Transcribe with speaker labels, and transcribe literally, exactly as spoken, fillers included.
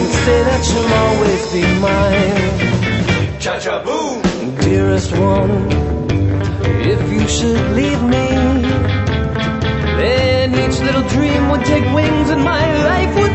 Speaker 1: and say that you'll always be mine.
Speaker 2: Cha-cha-boom!
Speaker 1: Dearest one, if you should leave me, then each little dream would take wings and my life would